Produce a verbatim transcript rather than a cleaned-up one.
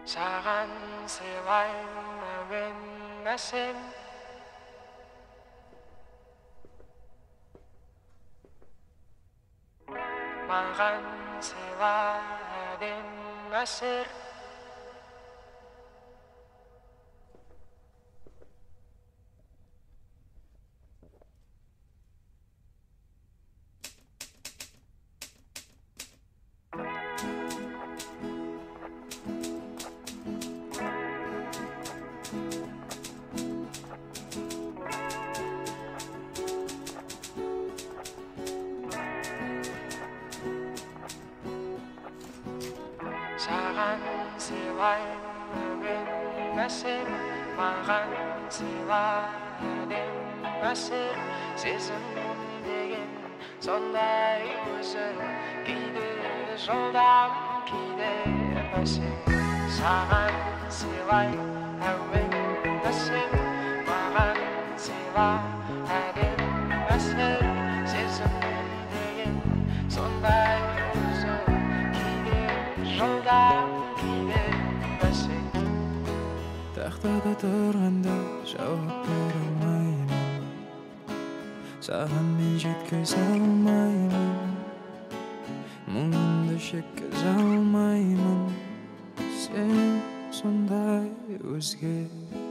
Саған сыйлаймын әуен әсем, маған сыйла әдем әсер. Саған сыйлаймын әуен әсем, маған сыйла әдем әсер. Сезім деген сондай өзі, кейде жылдам, кейде бәсең. Саған сыйлаймын әуен әсем, маған сыйла әдем әсер. Сезім деген сондай өзі, жылдам кейде бәсең. Тақтада тұрғанда жауап бере алмаймын, саған мен жеткізе алмаймын, мұңымды жеткізе алмаймын. Сен сондай өзге